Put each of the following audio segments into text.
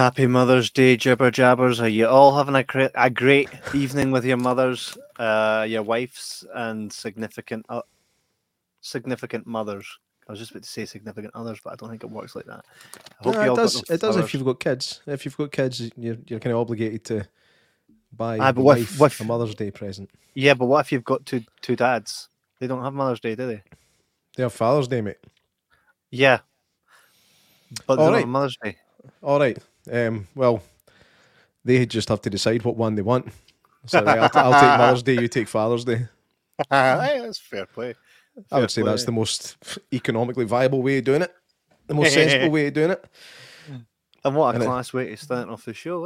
Happy Mother's Day, jibber jabbers. Are you all having a great evening with your mothers, your wives, and significant mothers? I was just about to say significant others, but I don't think it works like that. I hope No, you it all does. got It no does if flowers. you've got kids. If you've got kids, you're kind of obligated to buy But the what wife a Mother's Day present. yeah, but what if you've got two dads? They don't have Mother's Day, do they? They have Father's Day, mate. Yeah, but they All don't right, have Mother's Day. all right. Well, they just have to decide what one they want. So right, I'll take Mother's Day. You take Father's Day. Hey, that's fair play. I would say that's the most economically viable way of doing it. The most sensible way of doing it. And what a class way to start off the show,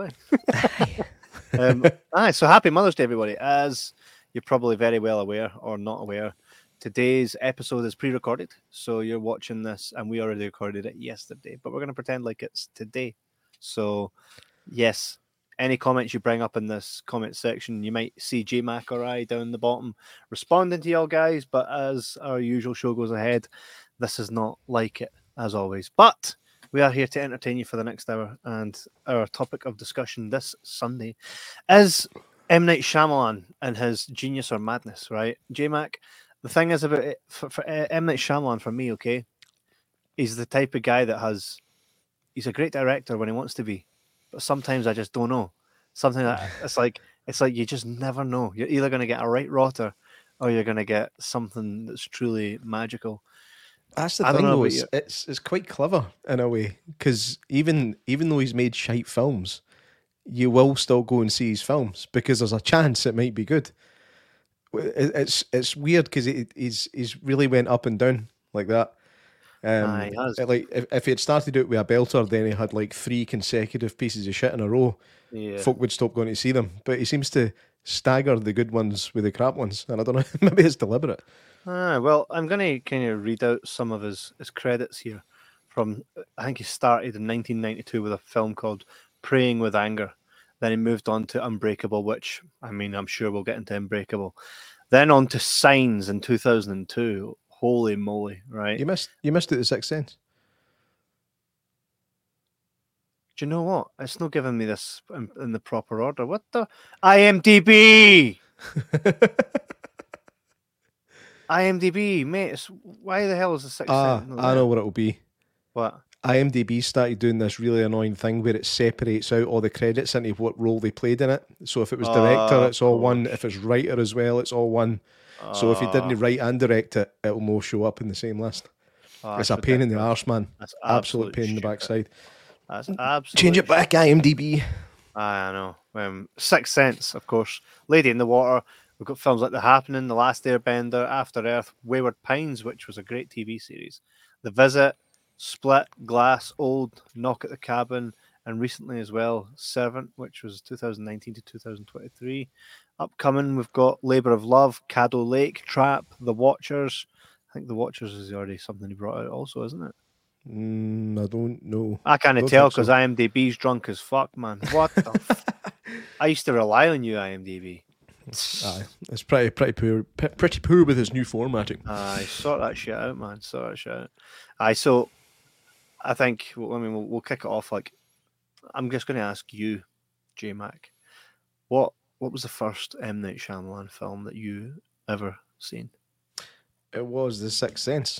eh? So happy Mother's Day, everybody. As you're probably very well aware or not aware, today's episode is pre-recorded. So you're watching this and we already recorded it yesterday, but we're going to pretend like it's today. So yes, any comments you bring up in this comment section, you might see JMac or I down the bottom responding to y'all guys, but as our usual show goes ahead, this is not like it as always. But we are here to entertain you for the next hour, and our topic of discussion this Sunday is M. Night Shyamalan and his genius or madness, right? JMac, the thing is about it, for M. Night Shyamalan, for me, okay, he's the type of guy that he's a great director when he wants to be, but sometimes I just don't know. Sometimes it's like you just never know. You're either going to get a right rotter or you're going to get something that's truly magical. That's the thing, though. It's quite clever in a way, because even though he's made shite films, you will still go and see his films because there's a chance it might be good. It's weird because he's really went up and down like that. Like if he had started out with a belter, then he had like 3 consecutive pieces of shit in a row. Yeah. Folk would stop going to see them, but he seems to stagger the good ones with the crap ones, and I don't know, maybe it's deliberate. Well, I'm going to kind of read out some of his credits here. From, I think he started in 1992 with a film called Praying with Anger. Then he moved on to Unbreakable, which, I mean, I'm sure we'll get into Unbreakable. Then on to Signs in 2002. Holy moly, right? You missed it, The Sixth Sense. Do you know what? It's not giving me this in the proper order. What the? IMDb! IMDb, mate. Why the hell is the Sixth Sense? I know what it'll be. What? IMDb started doing this really annoying thing where it separates out all the credits into what role they played in it. So if it was director, it's all one. If it's writer as well, it's all one. So if you didn't write and direct it, it'll no show up in the same list. It's a pain in the arse, man. That's absolute pain in the backside. That's absolutely change it back, IMDb. I know. Sixth Sense, of course. Lady in the Water. We've got films like The Happening, The Last Airbender, After Earth, Wayward Pines, which was a great TV series, The Visit, Split, Glass, Old, Knock at the Cabin, and recently as well, Servant, which was 2019 to 2023. Upcoming, we've got Labour of Love, Caddo Lake, Trap, The Watchers. I think The Watchers is already something he brought out also, isn't it? I don't know. I can't tell because IMDb's drunk as fuck, man. What the I used to rely on you, IMDb. It's pretty poor with his new formatting. Sort that shit out, man. Sort that shit out. So I think, we'll kick it off. Like, I'm just going to ask you, JMac, what was the first M. Night Shyamalan film that you ever seen? It was The Sixth Sense.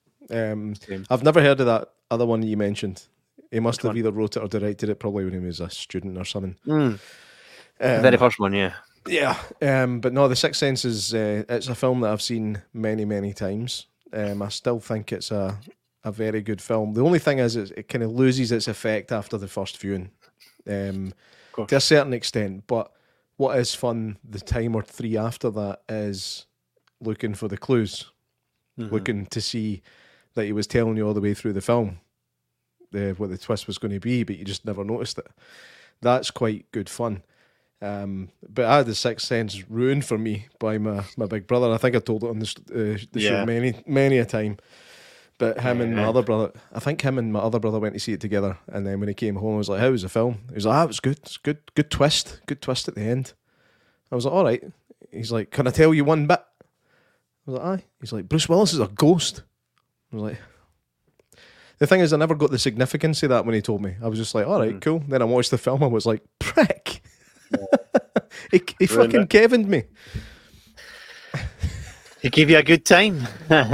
I've never heard of that other one you mentioned. He must have either wrote it or directed it, probably when he was a student or something. The very first one, yeah. Yeah, but no, The Sixth Sense is it's a film that I've seen many, many times. I still think it's a very good film. The only thing is it kind of loses its effect after the first viewing, to a certain extent. But what is fun the time or 3 after that is looking for the clues, looking to see that he was telling you all the way through the film what the twist was going to be, but you just never noticed it. That's quite good fun. But I had The Sixth Sense ruined for me by my big brother. I think I told it on the show many a time. But him and my other brother, I think him and my other brother went to see it together. And then when he came home, I was like, "How was the film?" He was like, "It was good. It's good twist. Good twist at the end." I was like, "All right." He's like, "Can I tell you one bit?" I was like, "Aye." He's like, "Bruce Willis is a ghost." I was like, The thing is, I never got the significance of that when he told me. I was just like, all right, cool. Then I watched the film and was like, prick. he fucking Kevin'd me. He gave you a good time.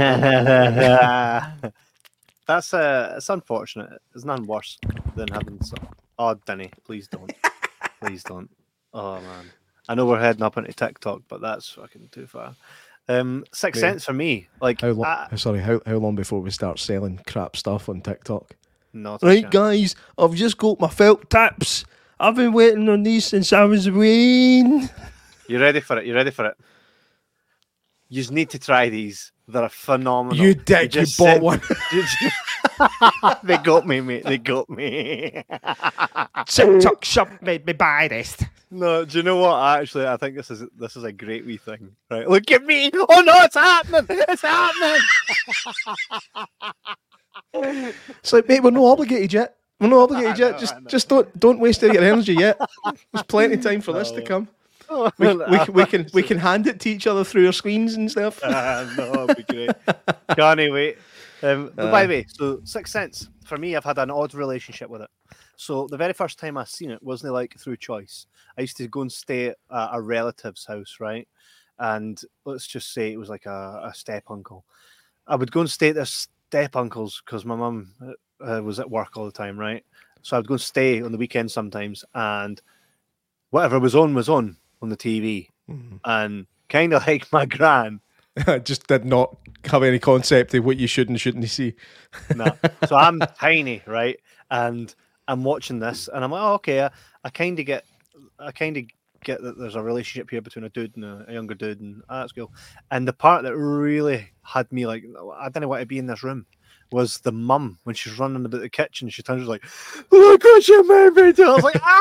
That's it's unfortunate. There's none worse than having some. Oh, Denny, please don't. Please don't. Oh man. I know we're heading up into TikTok, but that's fucking too far. Sixth Sense for me. Like how long before we start selling crap stuff on TikTok? Not right, guys, I've just got my felt tips. I've been waiting on these since I was a wee. You ready for it? You ready for it? You just need to try these. They're phenomenal. You dick, you bought one. They got me, mate. They got me. TikTok shop made me buy this. No, do you know what? Actually, I think this is a great wee thing. Right? Look at me. Oh no, it's happening. It's happening. It's like, mate, we're not obligated yet. We're not obligated yet. Just don't waste your energy yet. There's plenty of time for this to come. We can hand it to each other through our screens and stuff. No, it'd be great. Can't wait. But by the way, so Sixth Sense, for me, I've had an odd relationship with it. So the very first time I seen it wasn't like through choice. I used to go and stay at a relative's house, right? And let's just say it was like a step uncle. I would go and stay at their step uncles because my mum was at work all the time, right? So I'd go and stay on the weekend sometimes, and whatever was on the TV. Mm-hmm. And kind of like my gran. I just did not have any concept of what you should and shouldn't see. No. So I'm tiny, right? And I'm watching this and I'm like, oh, okay, I kind of get that there's a relationship here between a dude and a younger dude, and that's cool. And the part that really had me like, I didn't want to be in this room, was the mum when she's running about the kitchen. She turns like, look what you made me do. I was like,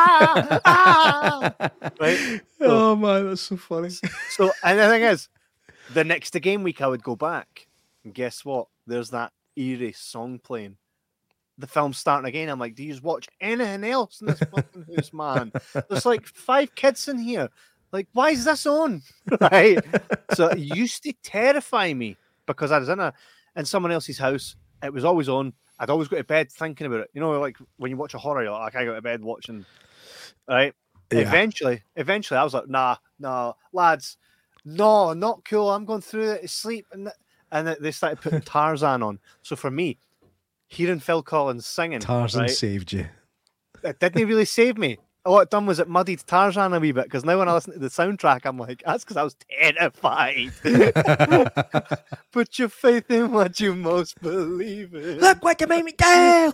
right? So, oh man, that's so funny. So, and the thing is, the next game week I would go back, and guess what? There's that eerie song playing. The film's starting again. I'm like, do you watch anything else in this fucking house, man? There's like 5 kids in here. Like, why is this on? Right? So it used to terrify me because I was in someone else's house. It was always on. I'd always go to bed thinking about it. You know, like when you watch a horror, you're like, I go to bed watching. Right? Yeah. Eventually, I was like, nah, lads, no, not cool. I'm going through it to sleep. And they started putting Tarzan on. So for me, hearing Phil Collins singing, Tarzan saved you. It didn't really save me. What it done was it muddied Tarzan a wee bit, because now when I listen to the soundtrack, I'm like, that's because I was terrified. Put your faith in what you most believe in. Look what you made me do.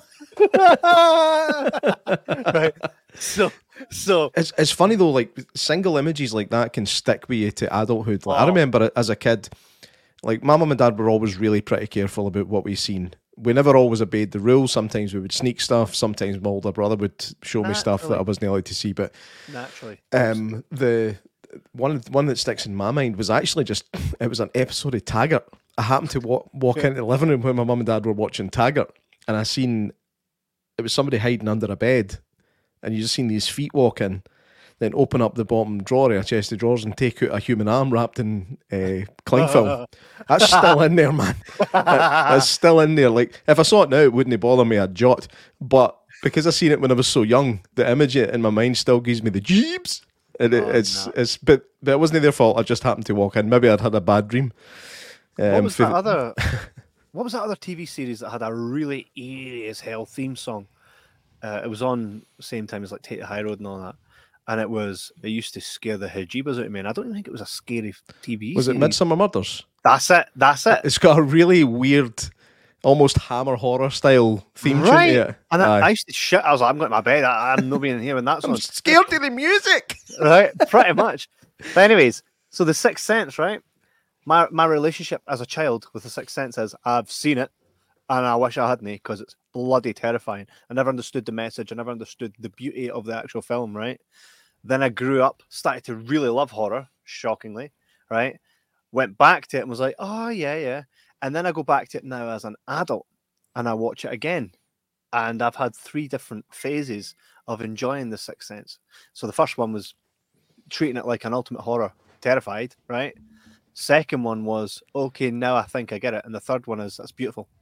Right. So it's funny though, like single images like that can stick with you to adulthood. Like, I remember as a kid, like my mum and dad were always really pretty careful about what we seen. We never always obeyed the rules. Sometimes we would sneak stuff. Sometimes my older brother would show me stuff that I wasn't allowed to see. But naturally, the one that sticks in my mind was actually it was an episode of Taggart. I happened to walk into the living room when my mum and dad were watching Taggart, and I seen it was somebody hiding under a bed, and you just seen these feet walk in, then open up the bottom drawer of a chest of drawers and take out a human arm wrapped in cling film. That's still in there, man. That's still in there. Like, if I saw it now, it wouldn't bother me a jot. But because I seen it when I was so young, the image in my mind still gives me the jeeps. And but it wasn't their fault. I just happened to walk in. Maybe I'd had a bad dream. What was that other TV series that had a really eerie as hell theme song? It was on the same time as like Take the High Road and all that. And it used to scare the hijibas out of me. And I don't even think it was a scary TV Was series. it Midsummer Murders? That's it. It's got a really weird, almost Hammer horror style theme tune to it. And I used to shit. I was like, I'm going to my bed. I'm not being in here when that's on. I'm scared of the music. Right, pretty much. But anyways, so the Sixth Sense, right? My relationship as a child with the Sixth Sense is I've seen it and I wish I hadn't, because it's bloody terrifying. I never understood the message. I never understood the beauty of the actual film, right? Then I grew up, started to really love horror, shockingly, right? Went back to it and was like, oh, yeah. And then I go back to it now as an adult and I watch it again. And I've had 3 different phases of enjoying The Sixth Sense. So the first one was treating it like an ultimate horror, terrified, right? Second one was, okay, now I think I get it. And the third one is, that's beautiful.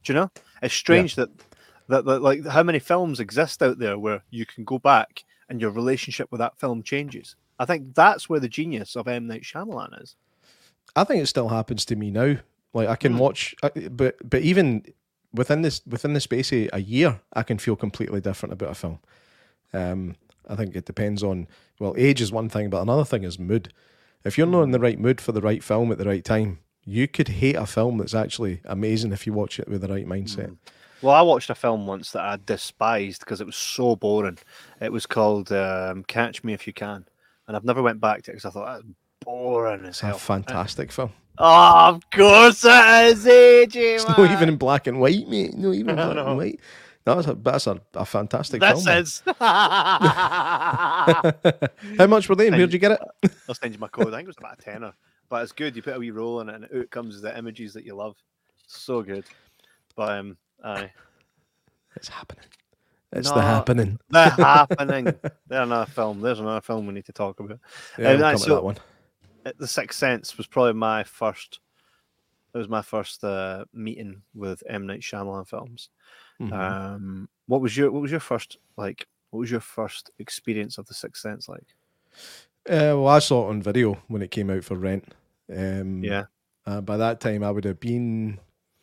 Do you know? It's strange that like how many films exist out there where you can go back and your relationship with that film changes. I think that's where the genius of M. Night Shyamalan is. I think it still happens to me now. Like I can watch, but even within the space of a year, I can feel completely different about a film. I think it depends on, well, age is one thing, but another thing is mood. If you're not in the right mood for the right film at the right time, you could hate a film that's actually amazing if you watch it with the right mindset. Well, I watched a film once that I despised because it was so boring. It was called Catch Me If You Can, and I've never went back to it because I thought that was boring as It's hell. a fantastic film. Oh, of course it is, AJ, It's not even in black and white, mate. Not even black and white. That's a fantastic film. This is. How much were they? And where'd you get it? I'll send you my code. I think it was about a tenner, but it's good. You put a wee roll in it, and out comes the images that you love. So good. But aye, it's happening. It's the happening. The happening. There's another film. There's another film we need to talk about. Yeah, we'll come to that one. The Sixth Sense was probably my first. It was my first meeting with M. Night Shyamalan films. Mm-hmm. What was your first like? What was your first experience of The Sixth Sense like? Well, I saw it on video when it came out for rent. Yeah. By that time, I would have been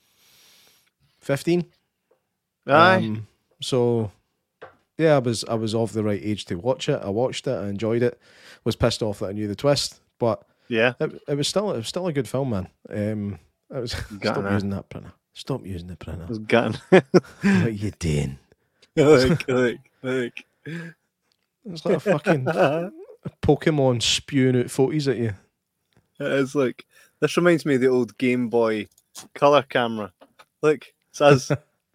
15. Aye. So yeah, I was of the right age to watch it. I watched it. I enjoyed it. Was pissed off that I knew the twist, but yeah, it was still a good film, man. I was stop using that printer. Stop using the printer. I was gutting. What are you doing? Look. It's like a fucking Pokemon spewing out photos at you. It's like, this reminds me of the old Game Boy Color camera. Look, it says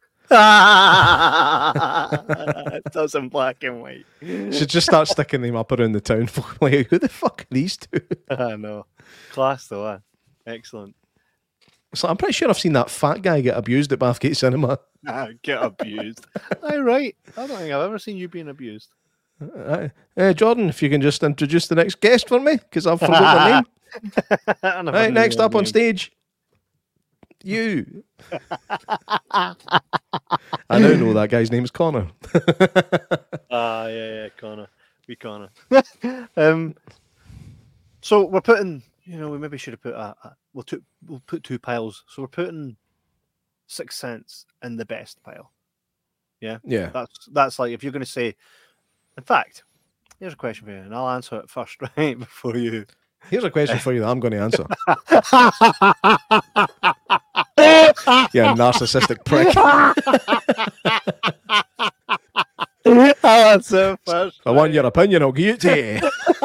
it does in black and white. Should just start sticking them up around the town. Like, who the fuck are these two? I know. Class though, eh? Excellent. So I'm pretty sure I've seen that fat guy get abused at Bathgate Cinema. Get abused. Aye, right. I don't think I've ever seen you being abused. Jordan, if you can just introduce the next guest for me, because I've forgotten the name. Right, next up on stage, you. I now know that guy's name is Connor. Yeah, Connor. We Connor. So we're putting, we maybe should have put we'll put two piles. So we're putting Sixth Sense in the best pile. Yeah. Yeah. That's like, if you're going to say, in fact, here's a question for you, and I'll answer it first, right, before you. Here's a question for you that I'm going to answer. Yeah, narcissistic prick. I'll answer it first. I want your opinion, I'll give it to you.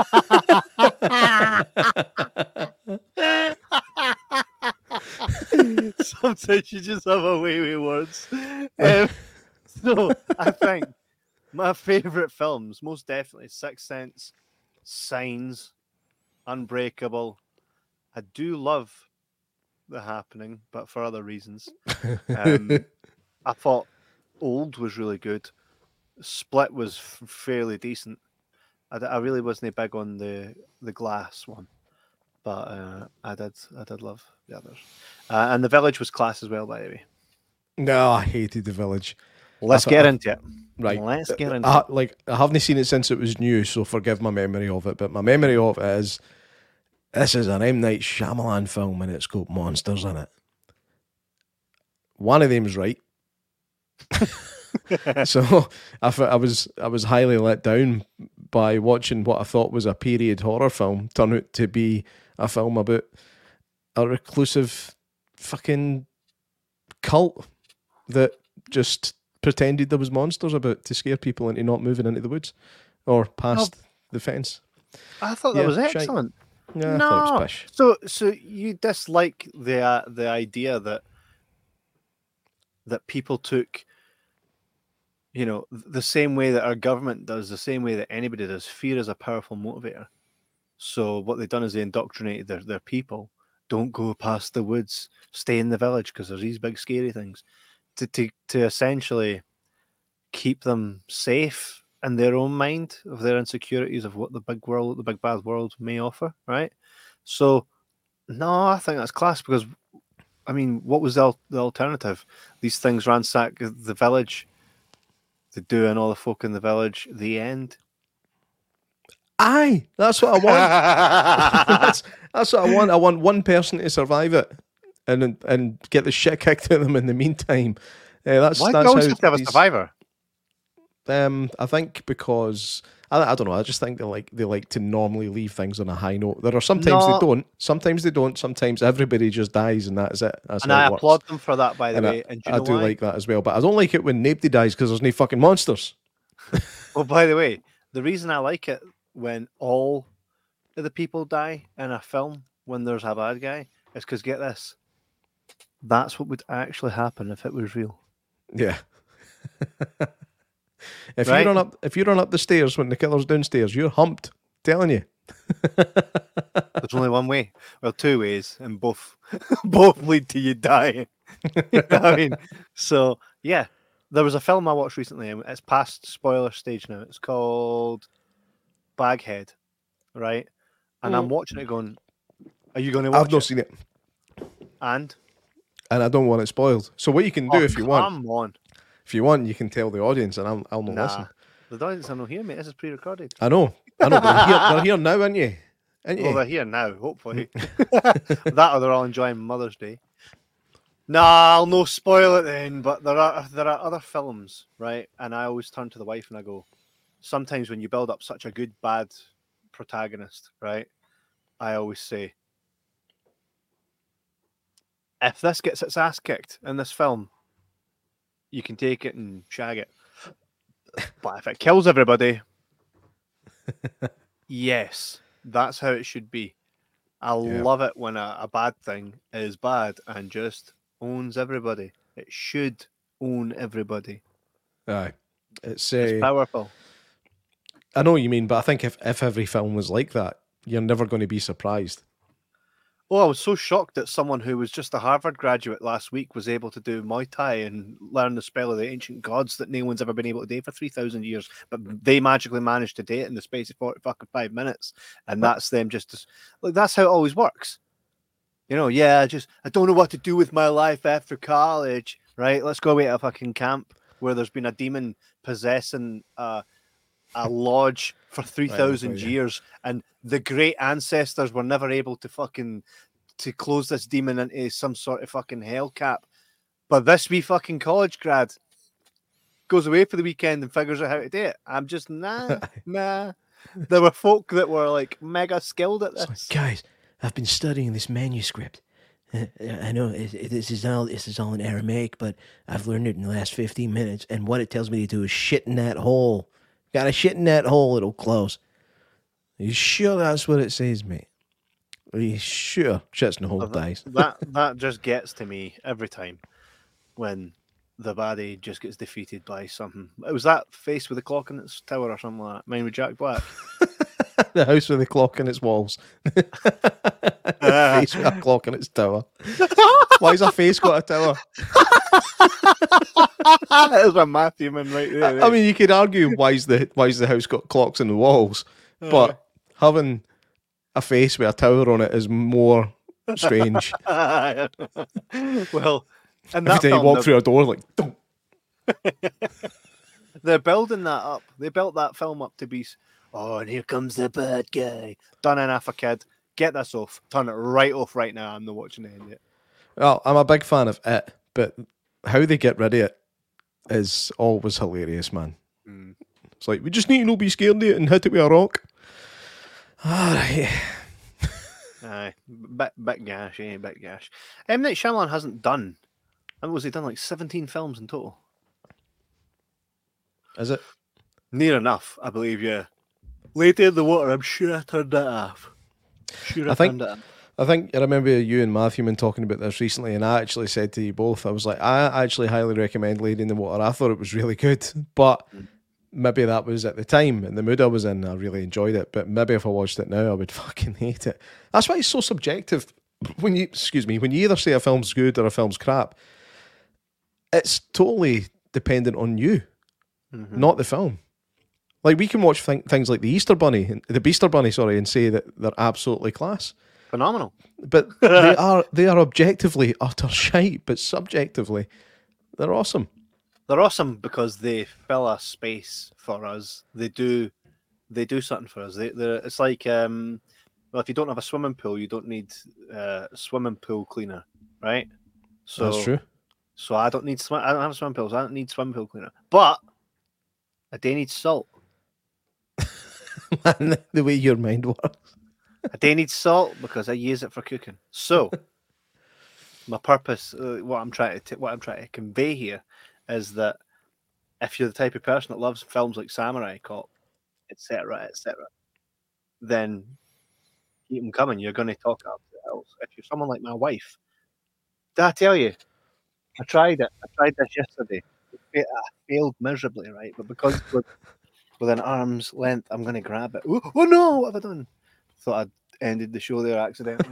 Sometimes you just have a way with words. So I think my favourite films, most definitely, Sixth Sense, Signs, Unbreakable. I do love The Happening, but for other reasons. I thought Old was really good. Split was fairly decent. I really wasn't big on the Glass one, but I did love the others. And The Village was class as well, by the way. No, I hated The Village. Let's get into it. Right. Let's get into it. Like, I haven't seen it since it was new, so forgive my memory of it. But my memory of it is, this is an M. Night Shyamalan film and it's got monsters in it. One of them's right. So I was highly let down by watching what I thought was a period horror film turn out to be a film about a reclusive fucking cult that just pretended there was monsters about to scare people into not moving into the woods or past the fence. I thought that was excellent. Yeah, I thought it was pish. So you dislike the idea that people took, the same way that our government does, the same way that anybody does. Fear is a powerful motivator. So what they've done is they indoctrinated their people. Don't go past the woods. Stay in the village because there's these big scary things. To essentially keep them safe in their own mind of their insecurities of what the big bad world may offer, right? So, no, I think that's class because I mean, what was the alternative? These things ransack the village. They do and all the folk in the village. The end. Aye, that's what I want. that's what I want. I want one person to survive it and get the shit kicked out of them in the meantime. That's Why do that's you always how have to have a these- survivor? I think because I don't know. I just think they like to normally leave things on a high note. There are sometimes No. they don't. Sometimes they don't. Sometimes everybody just dies and that's it. That's And how I it works. applaud them for that, by the And way. And do you I know do why? like that as well. But I don't like it when nobody dies because there's no fucking monsters. Well, by the way, the reason I like it when all of the people die in a film when there's a bad guy is because, get this, that's what would actually happen if it was real. Yeah. If Right? you run up the stairs when the killer's downstairs, you're humped. Telling you. There's only one way. Well, two ways, and both both lead to you dying. You know what I mean? So yeah, there was a film I watched recently, and it's past spoiler stage now. It's called Baghead, right? And I'm watching it going, are you going to watch I've not it? seen it, And and I don't want it spoiled. So what you can do if you want, come on. if you want, you can tell the audience, and I'll not listen. The audience are not here, mate. This is pre-recorded. I know, but they're here now, aren't you? Aren't Well, you? they're here now, hopefully. That or they're all enjoying Mother's Day. Nah, I'll no spoil it then. But there are other films, right? And I always turn to the wife and I go, sometimes when you build up such a good bad protagonist, right? I always say, if this gets its ass kicked in this film, you can take it and shag it. But if it kills everybody, yes, that's how it should be. I Yeah. love it when a bad thing is bad and just owns everybody. It should own everybody. Aye. It's It's powerful. I know what you mean, but I think if every film was like that, you're never going to be surprised. Oh, I was so shocked that someone who was just a Harvard graduate last week was able to do Muay Thai and learn the spell of the ancient gods that no one's ever been able to do for 3,000 years. But they magically managed to do it in the space of 45 minutes. And that's them just, like, that's how it always works. You know, yeah, I don't know what to do with my life after college, right? Let's go away to a fucking camp where there's been a demon possessing a lodge for 3,000 yeah. years, and the great ancestors were never able to close this demon into some sort of fucking hell cap. But this wee fucking college grad goes away for the weekend and figures out how to do it. I'm just nah. There were folk that were like mega skilled at this. It's like, guys, I've been studying this manuscript. I know this is all in Aramaic, but I've learned it in the last 15 minutes. And what it tells me to do is shit in that hole. Got to shit in that hole, it'll close. Are you sure that's what it says, mate? Are you sure? Shits in the hole, dies. That just gets to me every time when the baddie just gets defeated by something. It was that face with the clock in its tower or something like that. Mine with Jack Black. The house with the clock in its walls. The face with a clock in its tower. Why's a face got a tower? That was a Matthew man right there. I mean, you could argue why's the house got clocks in the walls, but having a face with a tower on it is more strange. well, and Every time you walk through a door, like, don't. they're building that up. They built that film up to be, oh, and here comes the bad guy. Done enough a kid. Get this off. Turn it right off right now. I'm not watching it yet. Well, I'm a big fan of it, but how they get rid of it is always hilarious, man. Mm. It's like, we just need to not be scared of it and hit it with a rock. Alright. Aye, bit gash, bit gash. M. Night Shyamalan hasn't done. What was he done? Like 17 films in total. Is it? Near enough, I believe. Yeah. Lady in the Water. I'm sure I turned it off. Sure, I think- turned it off. I think I remember you and Matthew been talking about this recently, and I actually said to you both, I was like, I actually highly recommend Lady in the Water. I thought it was really good, but maybe that was at the time and the mood I was in. I really enjoyed it, but maybe if I watched it now, I would fucking hate it. That's why it's so subjective. When you either say a film's good or a film's crap, it's totally dependent on you, not the film. Like, we can watch things like the Beaster Bunny, and say that they're absolutely class. Phenomenal. But they are objectively utter shite, but subjectively, they're awesome. They're awesome because they fill a space for us. They do something for us. It's like well, if you don't have a swimming pool, you don't need a swimming pool cleaner, right? So That's true. So I don't have a swimming pool, so I don't need swimming pool cleaner. But I do need salt. Man, the way your mind works. I do need salt because I use it for cooking. So my purpose, what I'm trying to convey here, is that if you're the type of person that loves films like Samurai Cop, etc., then keep them coming. You're going to talk up the hills. If you're someone like my wife, did I tell you? I tried it. I tried this yesterday. I failed miserably, right? But because within arm's length, I'm going to grab it. Oh no! What have I done? Thought I'd ended the show there accidentally.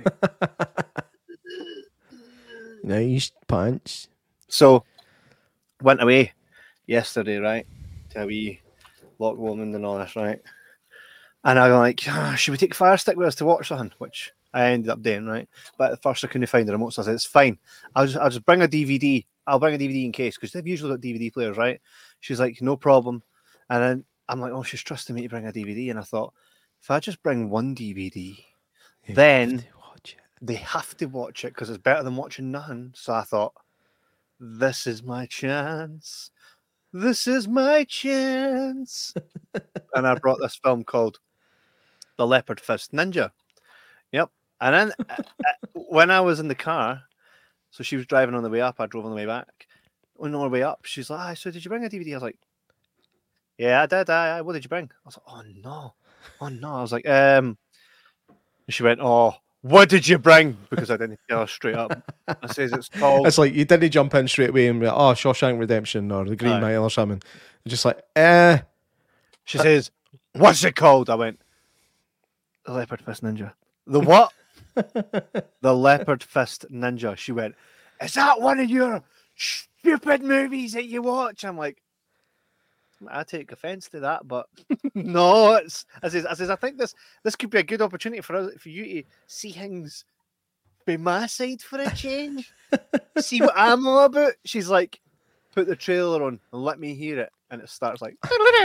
Nice punch. So, went away yesterday, right? To a wee Loch Lomond and all this, right? And I'm like, should we take Fire Stick with us to watch something? Which I ended up doing, right? But at first I couldn't find the remote, so I said, it's fine. I'll just bring a DVD. I'll bring a DVD in case, because they've usually got DVD players, right? She's like, no problem. And then I'm like, oh, she's trusting me to bring a DVD. And I thought, if I just bring one DVD, then they have to watch it because it's better than watching nothing. So I thought, this is my chance. This is my chance. And I brought this film called The Leopard Fist Ninja. Yep. And then when I was in the car, so she was driving on the way up, I drove on the way back. On our way up, she's like, so did you bring a DVD? I was like, yeah, I did. What did you bring? I was like, oh no. I was like, and she went, oh, what did you bring? Because I didn't tell her straight up. I says it's called. It's like you didn't jump in straight away and be like, oh, Shawshank Redemption or The Green Mile or something. You're just like, She says, what's it called? I went, The Leopard Fist Ninja. The what? The Leopard Fist Ninja. She went, is that one of your stupid movies that you watch? I'm like, I take offense to that, but no, it's. I says, I think this could be a good opportunity for you to see things by my side for a change. See what I'm all about. She's like, put the trailer on and let me hear it, and it starts like.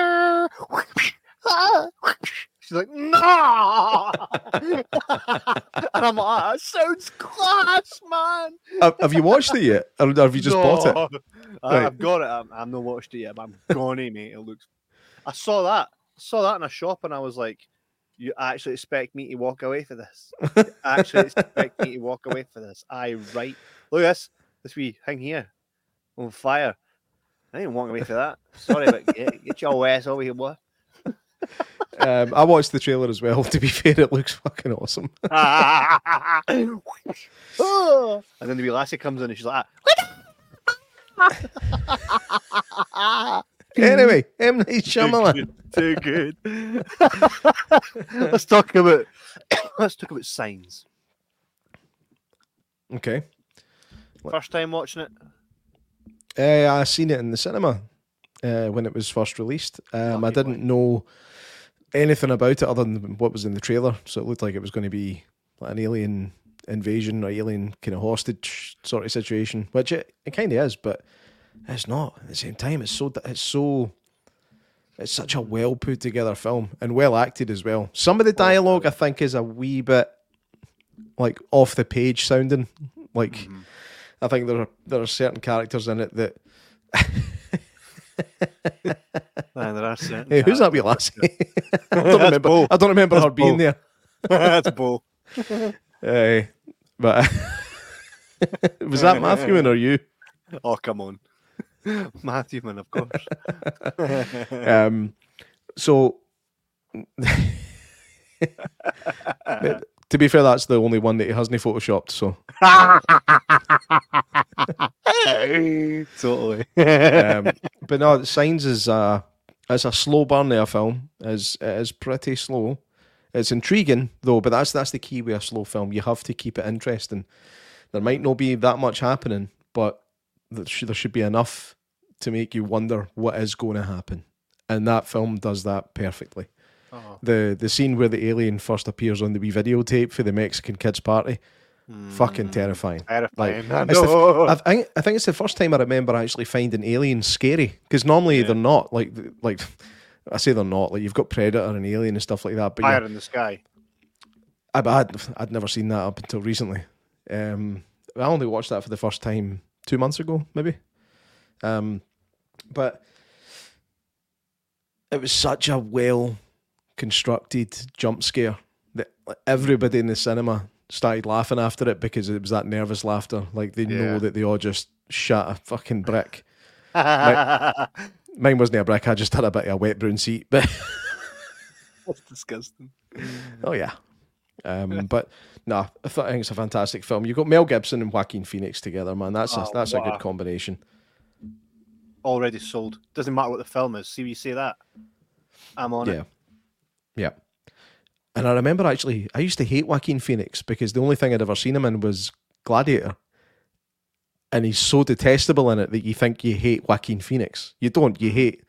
She's like, no! And I'm like, that sounds class, man. have you watched it yet? Or have you just bought it? Right. I've got it. I've not watched it yet, but I'm gonna, mate. It looks. I saw that in a shop, and I was like, "You actually expect me to walk away for this? You actually expect me to walk away for this? Right. Look at this wee thing here on fire. I ain't walking away for that. Sorry, but get your ass over here, boy." I watched the trailer as well. To be fair, it looks fucking awesome. And then the wee lassie comes in and she's like, anyway, M. Night Shyamalan. Too good. Let's talk about Signs. Okay. First time watching it? I seen it in the cinema when it was first released. I didn't know anything about it other than what was in the trailer, so it looked like it was going to be like an alien invasion or alien kind of hostage sort of situation, which it kind of is, but it's not. At the same time, it's such a well put together film and well acted as well. Some of the dialogue I think is a wee bit like off the page sounding. Like I think there are certain characters in it that. Man, there are certain. Hey, who's that wee lassie? I don't remember her being there. That's Bo. But was that Matthew or you? Oh, come on. Matthew, man, of course. So, to be fair, that's the only one that he hasn't photoshopped. So, totally. But no, Signs is it's a slow burn of a film. It is pretty slow. It's intriguing though, but that's the key with a slow film. You have to keep it interesting. There might not be that much happening, but there should be enough to make you wonder what is going to happen. And that film does that perfectly. Oh. The scene where the alien first appears on the wee videotape for the Mexican kids party. Fucking terrifying. Terrifying. Like, I know. I think it's the first time I remember actually finding aliens scary, because normally they're not like I say they're not, like you've got Predator and Alien and stuff like that, but Fire in the Sky. I'd never seen that up until recently. I only watched that for the first time 2 months ago, maybe. But it was such a well constructed jump scare that everybody in the cinema started laughing after it, because it was that nervous laughter. Like they know that they all just shot a fucking brick. Mine wasn't a brick. I just had a bit of a wet brown seat, but That's disgusting. oh yeah. But no, I think it's a fantastic film. You've got Mel Gibson and Joaquin Phoenix together, man. That's a good combination. Already sold. Doesn't matter what the film is. See, we say that. I'm on it. Yeah. And I remember actually, I used to hate Joaquin Phoenix because the only thing I'd ever seen him in was Gladiator. And he's so detestable in it that you think you hate Joaquin Phoenix. You don't. You hate,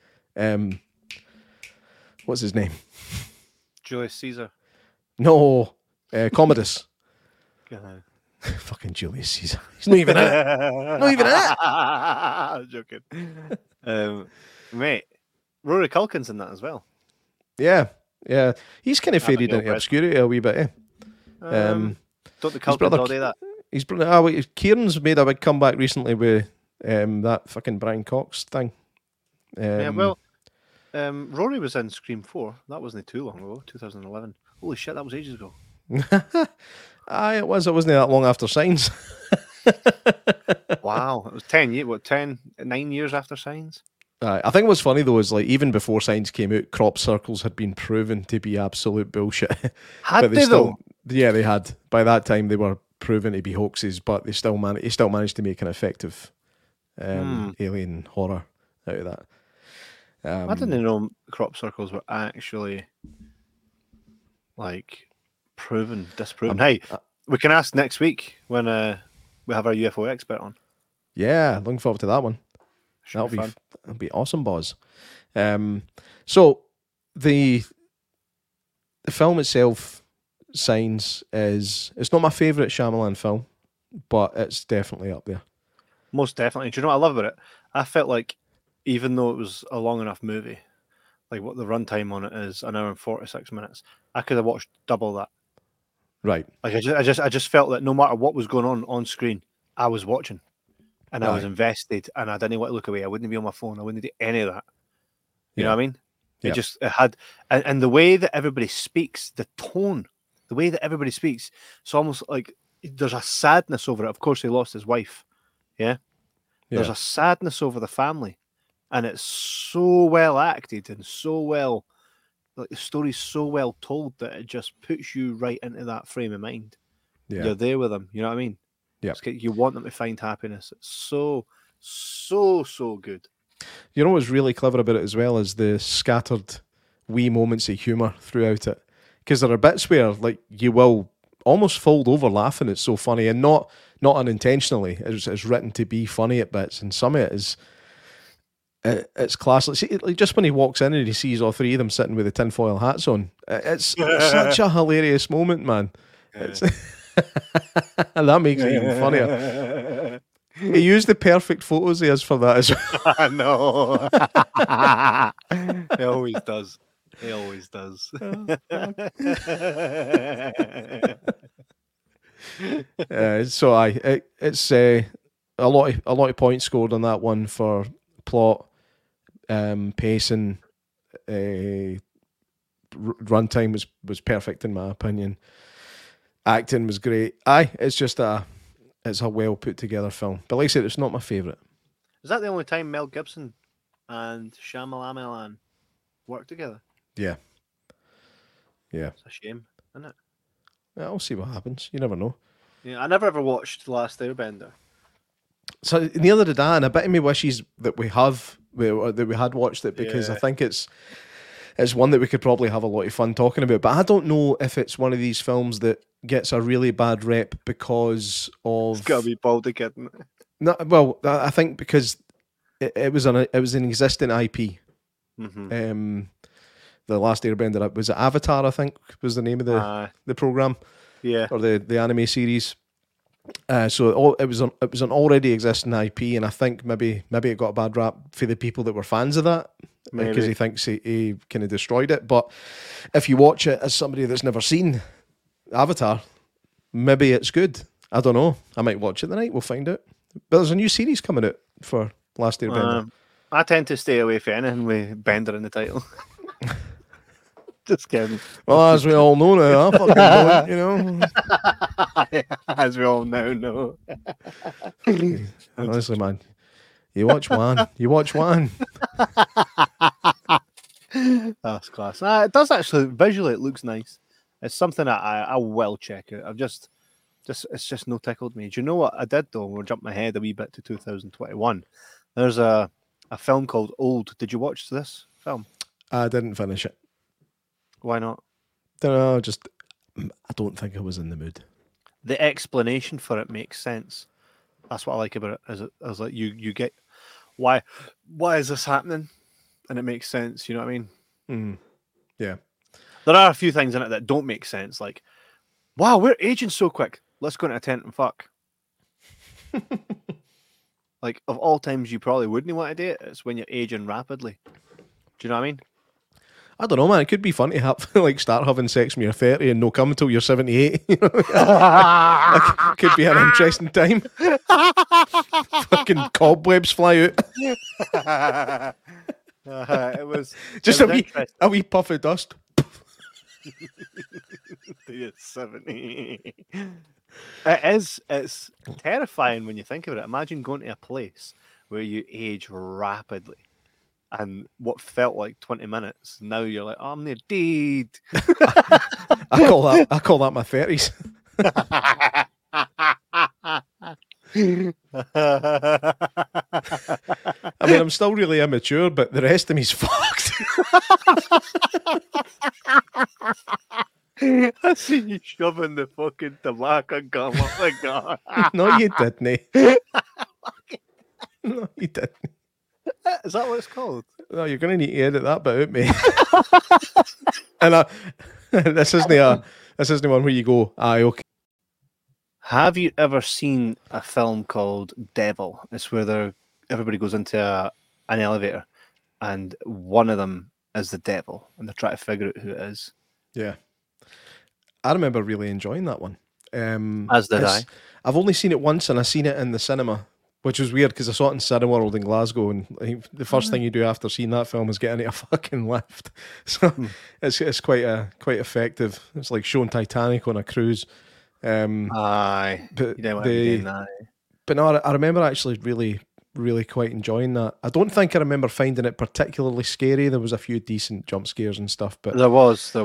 what's his name? Julius Caesar. No, Commodus. Uh-huh. Fucking Julius Caesar. He's not even in it. Not even in it. I'm joking. Mate, Rory Culkin's in that as well. Yeah. He's kind of faded into obscurity a wee bit, eh? Don't the Culkins all do that? He's Kieran's made a big comeback recently with that fucking Brian Cox thing. Rory was in Scream 4. That wasn't too long ago, 2011. Holy shit, that was ages ago. Aye, it was. It wasn't that long after Signs. Wow, it was 9 years after Signs? I think what's funny though is, like, even before Signs came out, crop circles had been proven to be absolute bullshit. Had they though? Yeah, they had. By that time, they were proven to be hoaxes, but they still managed to make an effective alien horror out of that. I didn't know crop circles were actually like disproven. Hey, we can ask next week when we have our UFO expert on. Yeah, looking forward to that one. That'll be awesome, Boz. So the film itself, Signs, it's not my favourite Shyamalan film, but it's definitely up there. Most definitely. Do you know what I love about it? I felt like, even though it was a long enough movie, like what the runtime on it is, an hour and 46 minutes, I could have watched double that. Right. Like I just felt that no matter what was going on screen, I was watching, and I was invested, and I didn't want to look away. I wouldn't be on my phone. I wouldn't do any of that. You know what I mean? It had, and the way that everybody speaks, the tone, the way that everybody speaks, it's almost like there's a sadness over it. Of course, he lost his wife. Yeah. There's a sadness over the family, and it's so well acted and so well, like the story's so well told that it just puts you right into that frame of mind. Yeah. You're there with them. You know what I mean? Yeah. You want them to find happiness. It's so good. You know what's really clever about it as well is the scattered wee moments of humour throughout it. Because there are bits where, like, you will almost fold over laughing. It's so funny, and not unintentionally. It's written to be funny at bits, and some of it is it's class. Like just when he walks in and he sees all three of them sitting with the tinfoil hats on, it's such a hilarious moment, man. And that makes it even funnier. He used the perfect photos he has for that as well. I know. He always does. It's a lot of points scored on that one for plot, pacing, runtime was perfect in my opinion. Acting was great. It's a well put together film. But like I said, it's not my favourite. Is that the only time Mel Gibson and Shyamalan worked together? Yeah. It's a shame, isn't it? Yeah, we'll see what happens. You never know. Yeah, I never ever watched The Last Airbender. So neither did I, and a bit of me wishes that we had watched it, because I think it's one that we could probably have a lot of fun talking about. But I don't know if it's one of these films that gets a really bad rep because of... It's got to be Baldy Kid. No, well, I think because it was an existing IP. Mm-hmm. the Last Airbender. Was it Avatar? I think was the name of the program Yeah. or the anime series. So it was an already existing IP, and I think maybe it got a bad rap for the people that were fans of that because he thinks he kind of destroyed it. But if you watch it as somebody that's never seen Avatar, maybe it's good. I don't know. I might watch it tonight. We'll find out. But there's a new series coming out for Last Airbender. I tend to stay away from anything with Bender in the title. Just kidding. Well, as we all know now, I fucking know it, you know. As we all now know. Honestly, man, you watch one. That's class. It does actually, visually, it looks nice. It's something that I will check out. It's just no tickled me. Do you know what I did though? We'll jump ahead a wee bit to 2021. There's a film called Old. Did you watch this film? I didn't finish it. Why not? Don't know. I don't think I was in the mood. The explanation for it makes sense. That's what I like about it. Is like you get why is this happening, and it makes sense. You know what I mean? Yeah. There are a few things in it that don't make sense. Like, wow, we're aging so quick. Let's go into a tent and fuck. Like, of all times you probably wouldn't want to do it, it's when you're aging rapidly. Do you know what I mean? I don't know, man. It could be fun to have like start having sex when you're 30 and no come until you're 78. You know? Like, could be an interesting time. Fucking cobwebs fly out. It was just a wee puff of dust. It's 70. It's terrifying when you think of it. Imagine going to a place where you age rapidly. And what felt like 20 minutes, now you're like, oh, I'm near dead. I call that my 30s. I mean, I'm still really immature, but the rest of me's fucked. I seen you shoving the fucking tobacco gum up the gun. No, you didn't. No, you didn't. Is that what it's called? No, you're going to need to edit that bit out, mate. And this isn't one where you go, aye, okay. Have you ever seen a film called Devil? It's where everybody goes into an elevator and one of them is the devil and they're trying to figure out who it is. Yeah. I remember really enjoying that one. As did I. I've only seen it once and I seen it in the cinema, which was weird because I saw it in Cineworld in Glasgow, and the first thing you do after seeing that film is get into a fucking lift. So it's quite effective. It's like showing Titanic on a cruise. Aye, but you don't want to be doing that. But no, I remember actually really, really quite enjoying that. I don't think I remember finding it particularly scary. There was a few decent jump scares and stuff, but there was.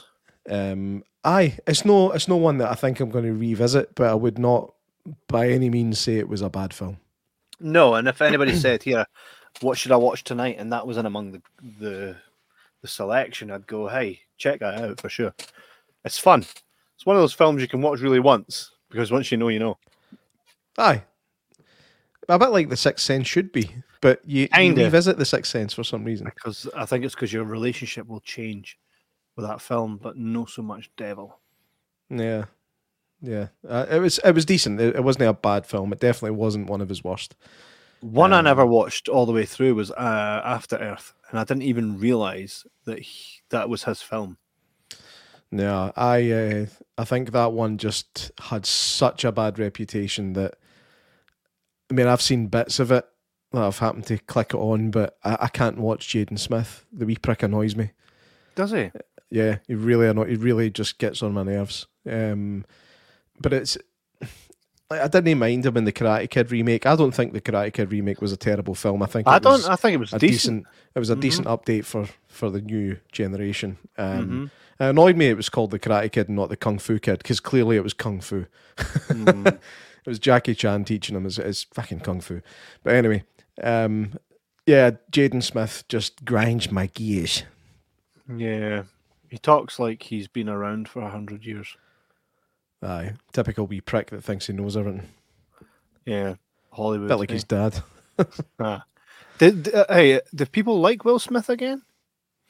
Aye, it's no one that I think I'm going to revisit, but I would not by any means say it was a bad film. No, and if anybody said here, what should I watch tonight, and that was in among the selection, I'd go, hey, check that out for sure. It's fun. It's one of those films you can watch really once, because once you know, you know. Aye. A bit like The Sixth Sense should be, but you revisit The Sixth Sense for some reason. Because I think it's because your relationship will change with that film, but no so much Devil. Yeah. It was decent. It wasn't a bad film. It definitely wasn't one of his worst. One I never watched all the way through was After Earth, and I didn't even realize that that was his film. No, I think that one just had such a bad reputation that, I mean, I've seen bits of it that I've happened to click it on, but I can't watch Jaden Smith. The wee prick annoys me. Does he? Yeah, he really just gets on my nerves. But it's, I didn't mind him in the Karate Kid remake. I don't think the Karate Kid remake was a terrible film. I think it was decent. It was a decent update for the new generation. It annoyed me it was called the Karate Kid and not the Kung Fu Kid, because clearly it was Kung Fu. It was Jackie Chan teaching him his fucking Kung Fu. But anyway, yeah, Jaden Smith just grinds my gears. Yeah, he talks like he's been around for 100 years. Aye, typical wee prick that thinks he knows everything. Yeah, Hollywood. Bit like his dad. Did people like Will Smith again?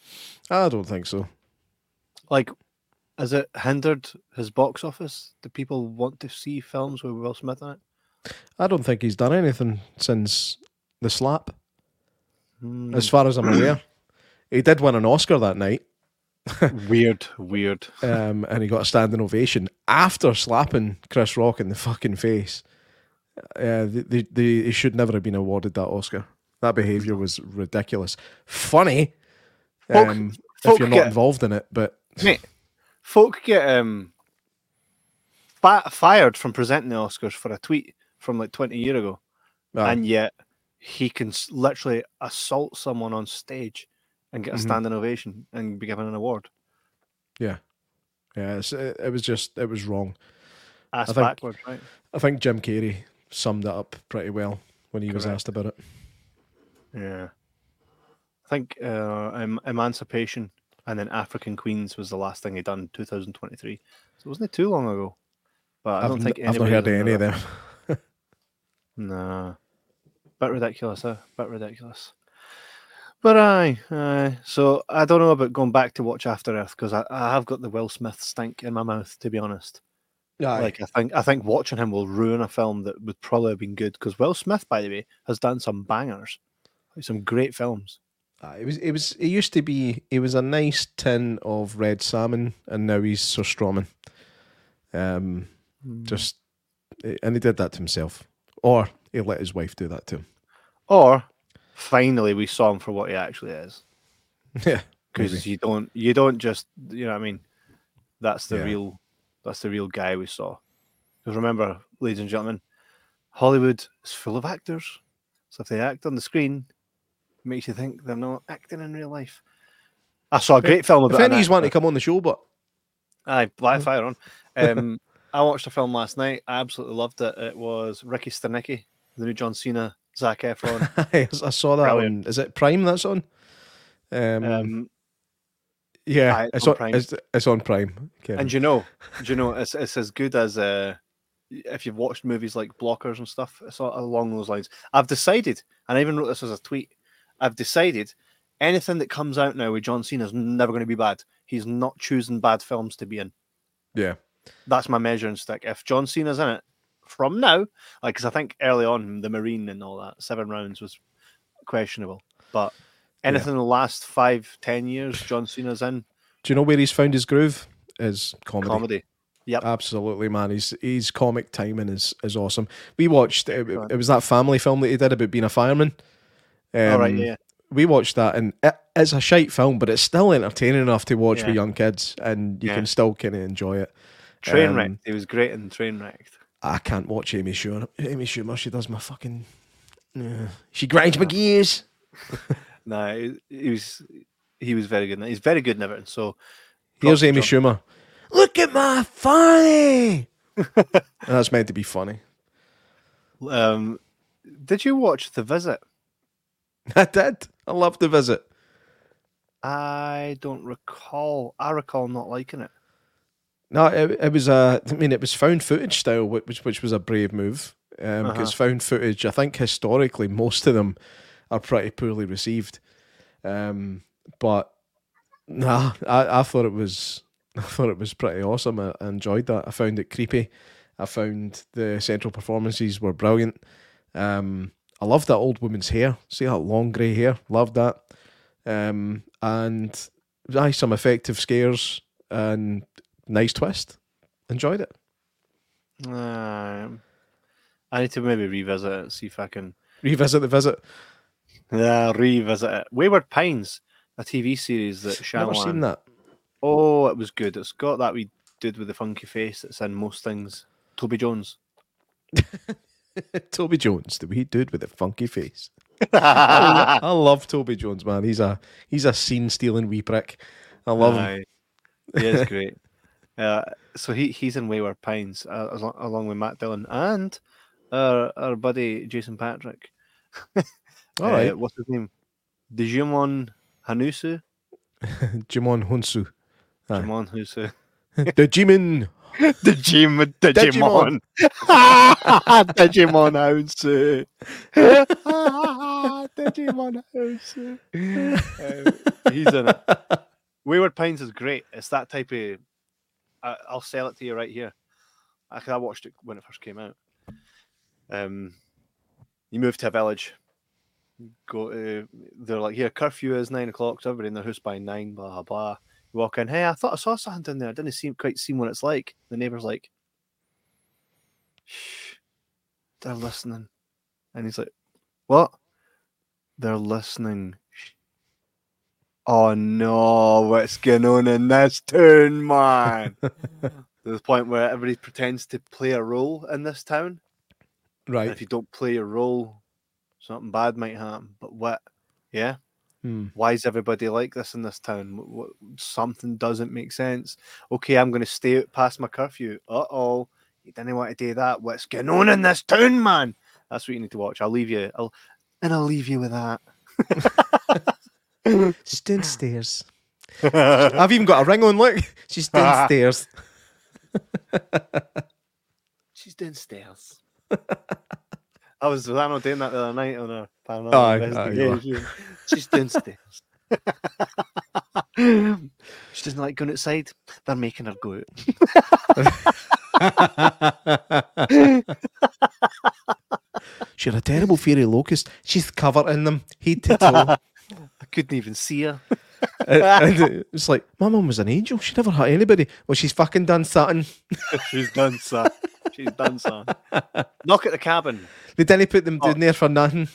I don't think so. Like, has it hindered his box office? Do people want to see films with Will Smith in it? I don't think he's done anything since The Slap, Hmm. as far as I'm aware. He did win an Oscar that night, Weird. and he got a standing ovation after slapping Chris Rock in the fucking face. He should never have been awarded that Oscar. That behaviour was ridiculous. Funny, Folk if you're not get- involved in it, but Mate, folk get fired from presenting the Oscars for a tweet from like 20 years ago, and yet he can literally assault someone on stage and get a standing ovation and be given an award. yeah, it was wrong. Ass I think- backwards, right? I think Jim Carrey summed it up pretty well when he was Correct. asked about it. Yeah. I think Emancipation and then African Queens was the last thing he done in 2023. So wasn't it too long ago? But I don't think I've not anybody heard was of any of gonna- them. Nah. Bit ridiculous, huh? Bit ridiculous. But aye. So I don't know about going back to watch After Earth because I have got the Will Smith stink in my mouth, to be honest. Like I think watching him will ruin a film that would probably have been good because Will Smith, by the way, has done some bangers, like some great films. It used to be. He was a nice tin of red salmon, and now he's Sir Strawman. Just, and he did that to himself, or he let his wife do that to him. Or finally, we saw him for what he actually is. Yeah, Because you don't just, you know what I mean. That's the Yeah. real guy we saw. Because remember, ladies and gentlemen, Hollywood is full of actors. So if they act on the screen, it makes you think they're not acting in real life. I saw a great film If about any an of you want to actor. come on the show, but Aye, Blackfire on. I watched a film last night. I absolutely loved it. It was Ricky Stenicki, the new John Cena, Zac Efron. I saw that Brilliant. on. Is it Prime that's on? Yeah, aye, it's on on Prime. It's on Prime. Kevin. And do you know, it's as good as if you've watched movies like Blockers and stuff. It's along those lines. I've decided, and I even wrote this as a tweet. I've decided anything that comes out now with John Cena is never going to be bad. He's not choosing bad films to be in. Yeah, That's my measuring stick. If John Cena's in it from now, like, because I think early on the Marine and all that 7 rounds was questionable, but anything in the last 5-10 years, John Cena's in do you know where he's found his groove? Is comedy. Yep. Absolutely, man. His comic timing is awesome. We watched it was that family film that he did about being a fireman. All right, yeah. We watched that, and it's a shite film, but it's still entertaining enough to watch Yeah. with young kids, and you Yeah. can still kind of enjoy it. Trainwrecked. He was great in Trainwrecked. I can't watch Amy Schumer. Amy Schumer, she does my fucking. She grinds my gears. No, he was very good. He's very good in everything. So Here's props to Amy John. Schumer. Look at my funny. And that's meant to be funny. Did you watch The Visit? I did. I loved The Visit. I don't recall. I recall not liking it. No, it was it was found footage style, which was a brave move. Because found footage, I think historically most of them are pretty poorly received. But nah, I thought it was pretty awesome. I enjoyed that. I found it creepy. I found the central performances were brilliant. I loved that old woman's hair. See that long grey hair? Loved that. And some effective scares and nice twist. Enjoyed it. I need to maybe revisit it, see if I can Revisit The Visit. revisit it. Wayward Pines, a TV series that Never Shyamalan. seen that. Oh, it was good. It's got that wee dude with the funky face that's in most things. Toby Jones. Toby Jones, the wee dude with the funky face. I love Toby Jones, man. He's a scene stealing wee prick. I love him. Aye. He is great. So he's in Wayward Pines along with Matt Dillon and our buddy Jason Patrick. All right, What's his name? Digimon Hanusu. Jimon Hunsu. Aye. Digimon Hanusu. The Jimin. Digimon. Digimon. Digimon Hanusu. Digimon Hanusu. He's in it. Wayward Pines is great. It's that type of. I'll sell it to you right here. I watched it when it first came out. You move to a village. They're like, here, curfew is 9 o'clock, so everybody in their house by 9, blah, blah, blah. You walk in, hey, I thought I saw something down there. I didn't quite see what it's like. The neighbour's like, shh, they're listening. And he's like, what? They're listening. Oh no, what's going on in this town, man? There's a point where everybody pretends to play a role in this town. Right. And if you don't play your role, something bad might happen. But what? Yeah? Why is everybody like this in this town? Something doesn't make sense. Okay, I'm going to stay out past my curfew. Uh-oh. You didn't want to do that. What's going on in this town, man? That's what you need to watch. I'll leave you. I'll leave you with that. She's downstairs. I've even got a ring on, look. She's downstairs. She's downstairs. Was I not doing that the other night on a paranormal investigation? She's downstairs. She doesn't like going outside. They're making her go out. She had a terrible fairy locust. She's covered in them, head to toe. I couldn't even see her. And it's like, my mum was an angel. She never hurt anybody. Well, she's fucking done something. She's done something. She's done something. Knock at the cabin. They didn't put them down there for nothing.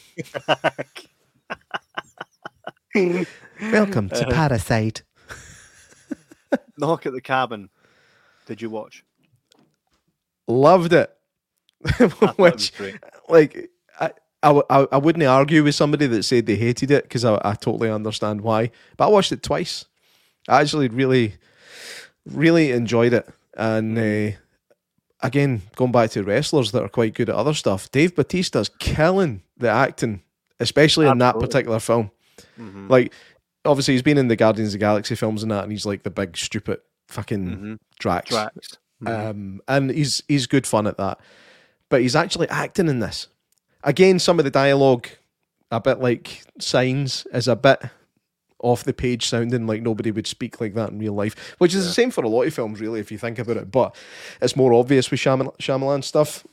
Welcome to Parasite. Knock at the Cabin. Did you watch? Loved it. Which, like, I wouldn't argue with somebody that said they hated it because I totally understand why. But I watched it twice. I actually really, really enjoyed it. And again, going back to wrestlers that are quite good at other stuff, Dave Bautista's killing the acting, especially in that particular film. Mm-hmm. Like, obviously, he's been in the Guardians of the Galaxy films and that, and he's like the big, stupid fucking Drax. Mm-hmm. And he's good fun at that. But he's actually acting in this. Again, some of the dialogue, a bit like Signs, is a bit off the page sounding, like nobody would speak like that in real life, which is the same for a lot of films, really, if you think about it. But it's more obvious with Shyamalan stuff.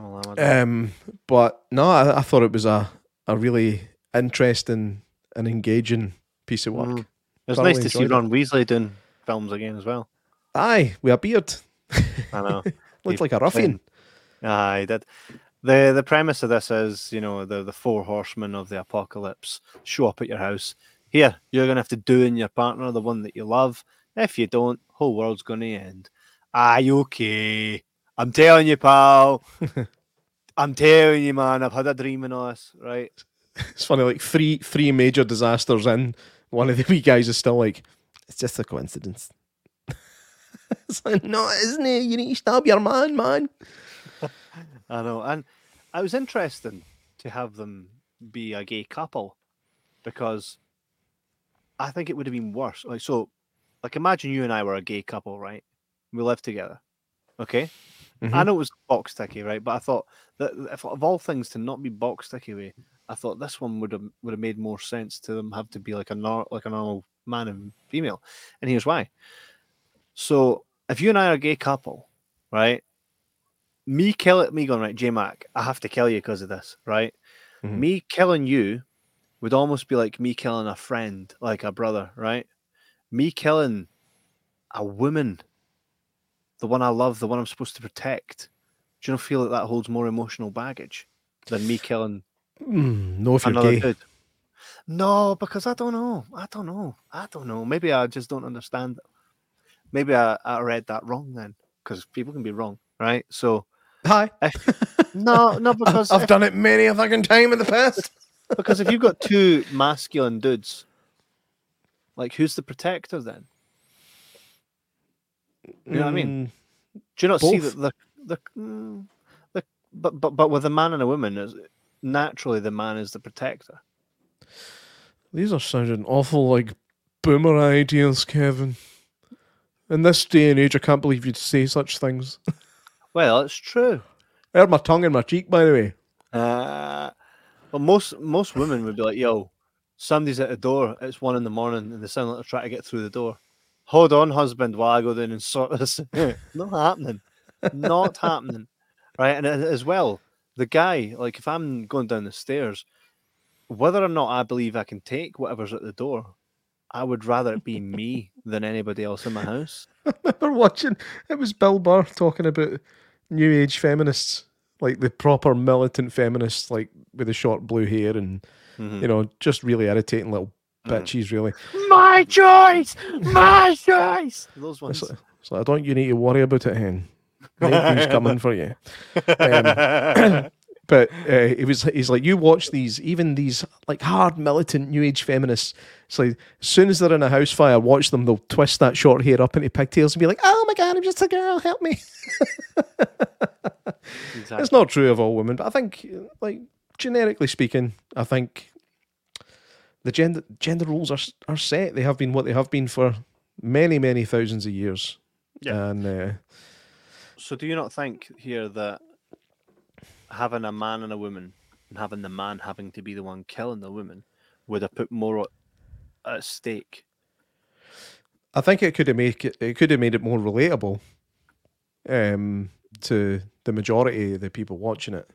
But no, I thought it was a really interesting and engaging piece of work. It's nice to see Ron Weasley doing films again as well. Aye, with a beard. I know. Looked like a ruffian. Aye, he did. The premise of this is, the four horsemen of the apocalypse show up at your house. Here, you're going to have to do in your partner the one that you love. If you don't, whole world's going to end. Aye, okay. I'm telling you, pal. I'm telling you, man. I've had a dream in us, right? It's funny, like three major disasters in. One of the wee guys is still like, it's just a coincidence. It's like, no, isn't it? You need to stab your man. I know. And it was interesting to have them be a gay couple because I think it would have been worse. Like imagine you and I were a gay couple, right? We lived together. Okay? Mm-hmm. I know it was box ticky, right? But I thought that if of all things to not be box ticky way, I thought this one would have made more sense to them have to be like a normal man and female. And here's why. So if you and I are a gay couple, right? Me going, right, J-Mac, I have to kill you because of this, right? Mm-hmm. Me killing you would almost be like me killing a friend, like a brother, right? Me killing a woman, the one I love, the one I'm supposed to protect. Do you not feel that holds more emotional baggage than me killing no, if you're another gay? Dude? No, because I don't know. Maybe I just don't understand it. Maybe I read that wrong then, because people can be wrong, right? So, hi. No, because I've done it many a fucking time in the past. Because if you've got two masculine dudes, like who's the protector then? You know what I mean? Do you not see that but with a man and a woman, naturally the man is the protector. These are sounding awful like boomer ideas, Kevin. In this day and age, I can't believe you'd say such things. Well, it's true. I heard my tongue in my cheek, by the way. Well, most women would be like, yo, somebody's at the door, it's 1 a.m, and they sound like they're trying to get through the door. hold on, husband, while I go down and sort this. Not happening. Not happening. Right. And as well, the guy, like if I'm going down the stairs, whether or not I believe I can take whatever's at the door, I would rather it be me than anybody else in my house. I remember watching, it was Bill Burr talking about new age feminists, like the proper militant feminists, like with the short blue hair and, Mhm. you know, just really irritating little bitches, really. My choice! My choice! Those ones. It's like, I don't you need to worry about it, hen. Nobody's coming for you. But he's like, you watch these, even these like hard militant new age feminists. It's like as soon as they're in a house fire, watch them. They'll twist that short hair up into pigtails and be like, "Oh my god, I'm just a girl. Help me." Exactly. It's not true of all women, but I think, like generically speaking, I think the gender roles are set. They have been what they have been for many thousands of years. Yeah. And So do you not think here that having a man and a woman and having the man having to be the one killing the woman would have put more at stake? I think it could have made it more relatable to the majority of the people watching it.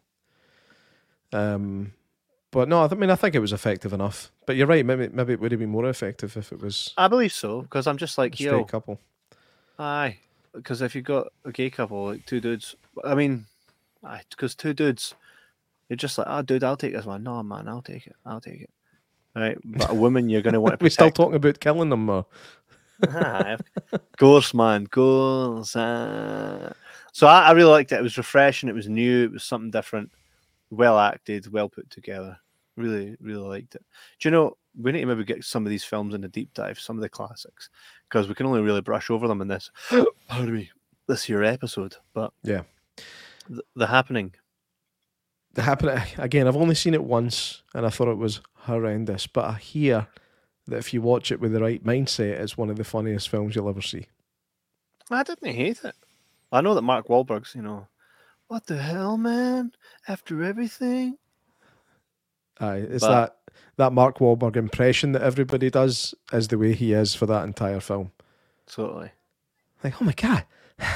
But no, I think it was effective enough. But you're right, maybe it would have been more effective if it was I believe so, because I'm just like, a straight yo, couple. aye. Because if you've got a gay couple, like two dudes, I mean, aye, because two dudes, you're just like, oh, dude, I'll take this one. No, man, I'll take it. Right? But a woman, you're going to want to We're still protect. talking about killing them, or Aye, of course, man. Goals. So I really liked it. It was refreshing. It was new. It was something different. Well acted. Well put together. Really, really liked it. Do you know, we need to maybe get some of these films in a deep dive, some of the classics, because we can only really brush over them in this, pardon me, this year episode. But yeah. The Happening. The Happening, again, I've only seen it once and I thought it was horrendous, but I hear that if you watch it with the right mindset, it's one of the funniest films you'll ever see. I didn't hate it. I know that Mark Wahlberg's, what the hell, man? After everything? Aye, it's But- that Mark Wahlberg impression that everybody does is the way he is for that entire film. Totally. Like, oh my god,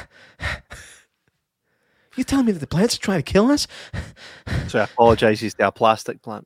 you telling me that the plants are trying to kill us? So I apologise, he's a plastic plant.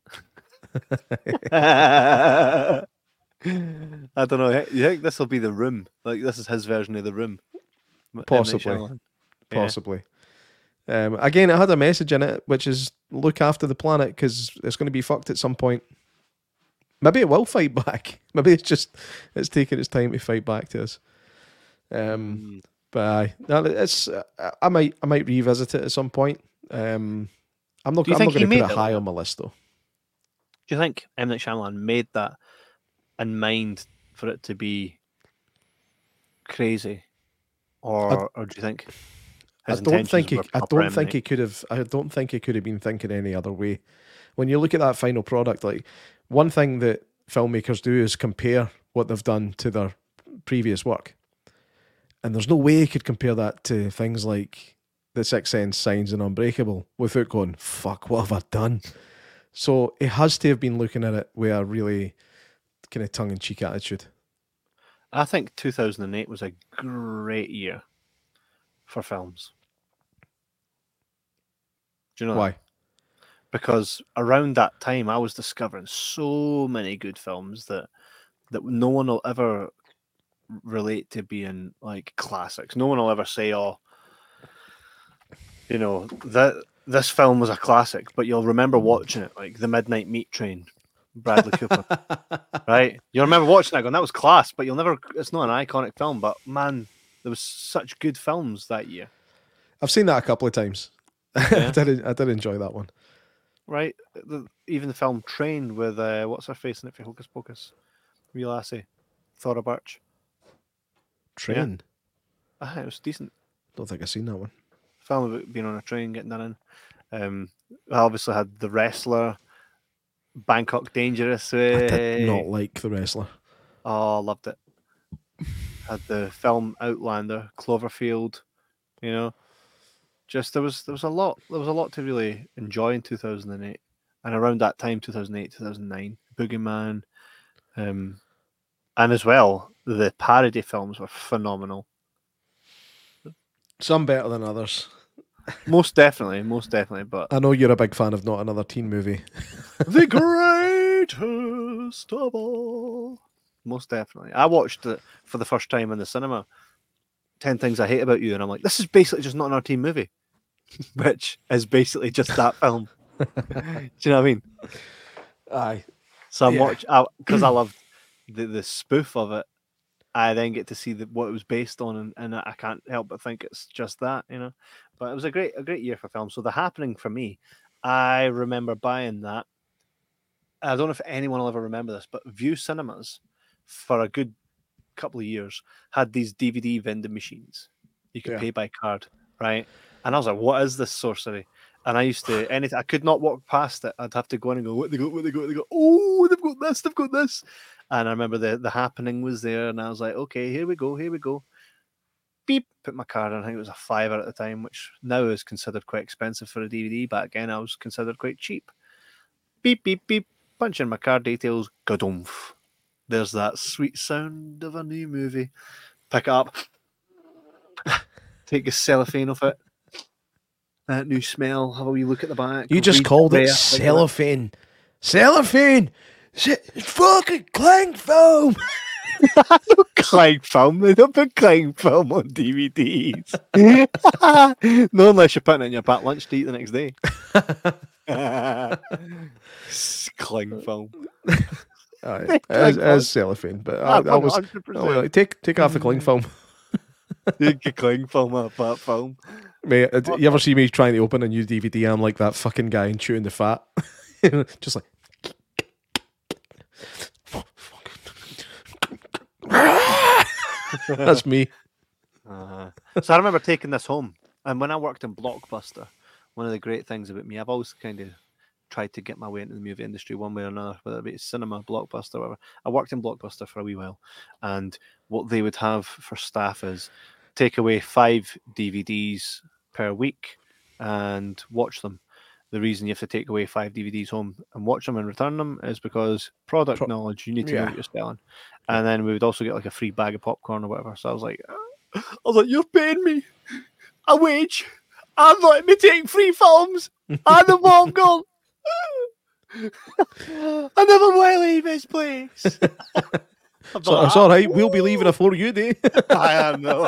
I don't know. You think this will be The Room? Like, this is his version of The Room? M. Night Possibly. Shyamalan. Yeah. Possibly. Again, it had a message in it, which is look after the planet because it's going to be fucked at some point. Maybe it will fight back. Maybe it's taking its time to fight back to us. But aye, no, it's I might revisit it at some point. I'm not Do you going think he to put made it it high like on my list though. Do you think M. Night Shyamalan made that in mind for it to be crazy, or do you think his I don't think intentions were I proper don't think M. he could have. I don't think he could have been thinking any other way. When you look at that final product, like one thing that filmmakers do is compare what they've done to their previous work, and there's no way he could compare that to things like The Sixth Sense, Signs, and Unbreakable without going, "Fuck, what have I done?" So he has to have been looking at it with a really kind of tongue-in-cheek attitude. I think 2008 was a great year for films. Do you know that? Why? Because around that time I was discovering so many good films that no one will ever relate to being like classics. No one will ever say, "Oh, that this film was a classic," but you'll remember watching it, like The Midnight Meat Train, Bradley Cooper, right? You'll remember watching that going, "That was class," but you'll never. It's not an iconic film, but man, there was such good films that year. I've seen that a couple of times. Yeah. I did enjoy that one. Right, even the film Train with what's her face in it for Hocus Pocus, real assy, Thora Birch. Train. It was decent. Don't think I've seen that one. Film about being on a train, getting done in. I obviously had The Wrestler, Bangkok Dangerous. I did not like The Wrestler. Oh, loved it. Had the film Outlander, Cloverfield. Just there was a lot to really enjoy in 2008, and around that time, 2008, 2009, Boogeyman, and as well, the parody films were phenomenal. Some better than others. Most definitely. But I know you're a big fan of Not Another Teen Movie. the greatest of all. Most definitely. I watched it for the first time in the cinema. 10 Things I Hate About You, and I'm like, this is basically just Not Another Teen Movie, which is basically just that film. Do you know what I mean? Aye. So I'm watching because I love the spoof of it. I then get to see what it was based on, and I can't help but think it's just that, you know. But it was a great year for film. So The Happening for me, I remember buying that. I don't know if anyone will ever remember this, but View Cinemas for a good couple of years had these DVD vending machines. You could pay by card, right? And I was like, what is this sorcery? And I used to, anything, I could not walk past it. I'd have to go in and go, what they got? They go, oh, they've got this. And I remember the Happening was there, and I was like, okay, here we go. Beep, put my card in. I think it was a $5 at the time, which now is considered quite expensive for a DVD. Back then, I was considered quite cheap. Beep, beep, beep. Punch in my card details. Gadoomph. There's that sweet sound of a new movie. Pick it up. Take the cellophane off it. That new smell. Have a wee look at the back. You just called it cellophane. Cellophane! It's fucking cling film! No cling film. They don't put cling film on DVDs. No, unless you're putting it in your packed lunch to eat the next day. Cling film. As cellophane, but I was take off the cling film. Take a cling film off that film. Mate, you ever see me trying to open a new DVD? I'm like that fucking guy in Chewing the Fat. Just like. That's me. So I remember taking this home, and when I worked in Blockbuster, one of the great things about me, I've always kind of tried to get my way into the movie industry one way or another, whether it be cinema, Blockbuster, whatever. I worked in Blockbuster for a wee while, and what they would have for staff is take away 5 DVDs per week and watch them. The reason you have to take away 5 DVDs home and watch them and return them is because product knowledge, you need to know what you're selling. And then we would also get like a free bag of popcorn or whatever. So I was like, you're paying me a wage and letting me take free films and the popcorn. I never want to leave this place. So it's all right. We'll be leaving before you do. I know.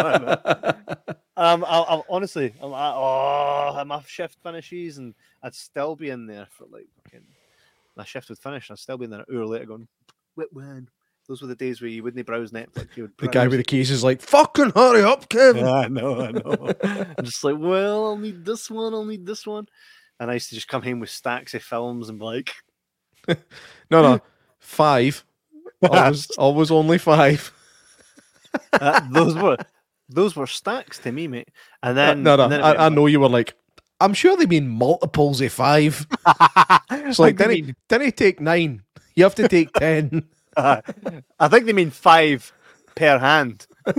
I'll honestly, my shift finishes and I'd still be in there for like fucking. My shift would finish and I'd still be in there an hour later going, "What when?" Those were the days where you wouldn't browse Netflix. You would the guy with the keys is like, "Fucking hurry up, Kevin." Yeah, I know. I'm just like, well, I'll need this one. And I used to just come home with stacks of films and be like, no, 5. Always only 5. Those were stacks to me, mate. And then I know you were like, I'm sure they mean multiples of 5. It's like, didn't he take 9? You have to take 10. I think they mean 5 per hand. 5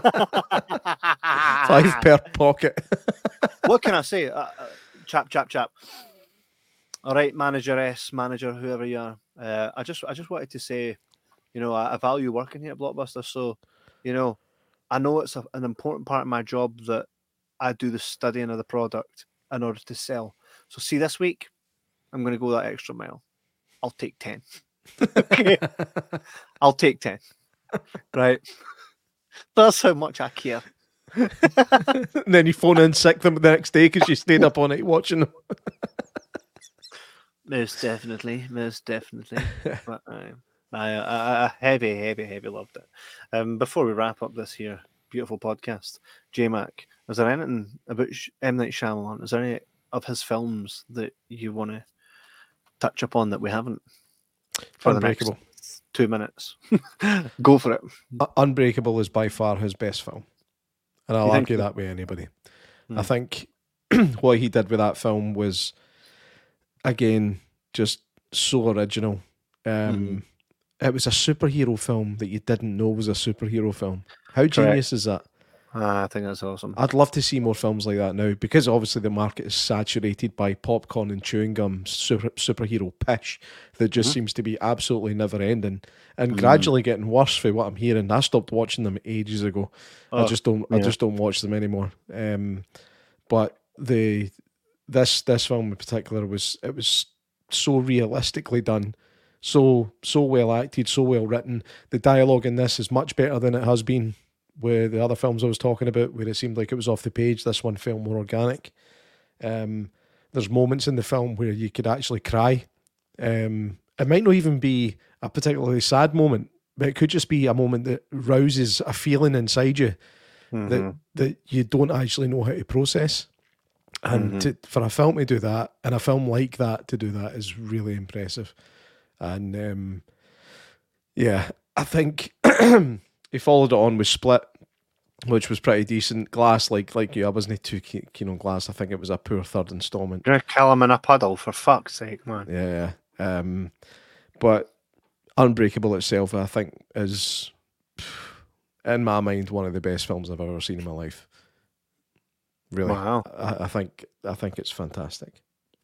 per pocket. What can I say? Chap. All right, manager, whoever you are. I just wanted to say, you know, I value working here at Blockbuster. So, you know, I know it's an important part of my job that I do the studying of the product in order to sell. So, see, this week, I'm going to go that extra mile. I'll take 10. Okay. I'll take 10. Right. That's how much I care. And then you phone in sick them the next day because you stayed up all night watching them. Most definitely. But I heavy loved it. Before we wrap up this here beautiful podcast, J-Mac, is there anything about M. Night Shyamalan? Is there any of his films that you want to touch upon that we haven't? For Unbreakable. The next 2 minutes. Go for it. Unbreakable is by far his best film. And I'll argue that with anybody. I think what he did with that film was, again, just so original. It was a superhero film that you didn't know was a superhero film. How genius is that? I think that's awesome. I'd love to see more films like that now, because obviously the market is saturated by popcorn and chewing gum superhero pish that just seems to be absolutely never ending and gradually getting worse for what I'm hearing. I stopped watching them ages ago. I just don't watch them anymore. But this film in particular was so realistically done, so well acted, so well written. The dialogue in this is much better than it has been with the other films I was talking about, where it seemed like it was off the page. This one felt more organic. There's moments in the film where you could actually cry. It might not even be a particularly sad moment, but it could just be a moment that rouses a feeling inside you that you don't actually know how to process. And for a film to do that, and a film like that to do that, is really impressive. And I think he followed it on with Split, which was pretty decent. Glass, like you, I wasn't too keen on Glass. I think it was a poor third installment. You're gonna kill him in a puddle, for fuck's sake, man. Yeah. But Unbreakable itself, I think, is, in my mind, one of the best films I've ever seen in my life. Really, wow. I think it's fantastic.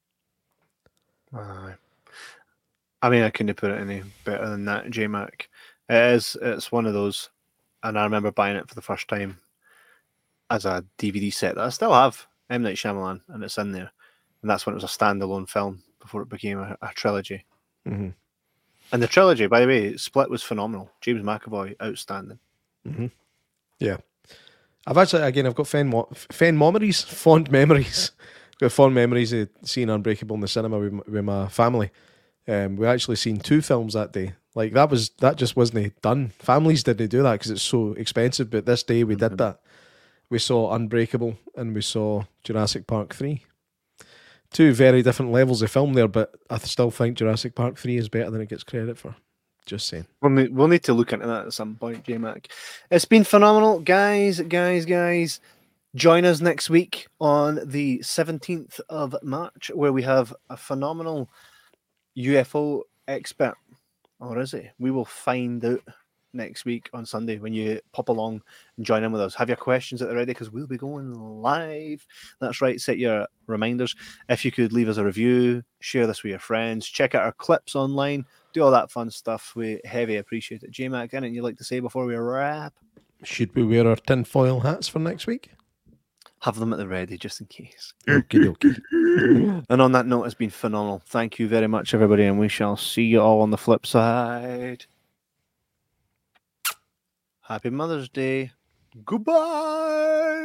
I mean, I couldn't put it any better than that, J-Mac. It's one of those, and I remember buying it for the first time as a DVD set that I still have, M. Night Shyamalan, and it's in there. And that's when it was a standalone film before it became a trilogy. Mm-hmm. And the trilogy, by the way, Split was phenomenal. James McAvoy, outstanding. Mm-hmm. Yeah. I've got fond memories. Got fond memories of seeing Unbreakable in the cinema with my family. We actually seen 2 films that day. Like that just wasn't done. Families didn't do that because it's so expensive. But this day we did that. We saw Unbreakable and we saw Jurassic Park 3. 2 very different levels of film there, but I still think Jurassic Park 3 is better than it gets credit for. Just saying. We'll need to look into that at some point, J-Mac. It's been phenomenal. Guys. Join us next week on the 17th of March, where we have a phenomenal UFO expert. Or is he? We will find out next week on Sunday when you pop along and join in with us. Have your questions at the ready because we'll be going live. That's right. Set your reminders. If you could leave us a review, share this with your friends, check out our clips online, do all that fun stuff. We heavy appreciate it. J-Mac, anything you'd like to say before we wrap? Should we wear our tinfoil hats for next week? Have them at the ready just in case. Okie. And on that note, it's been phenomenal. Thank you very much, everybody, and we shall see you all on the flip side. Happy Mother's Day. Goodbye.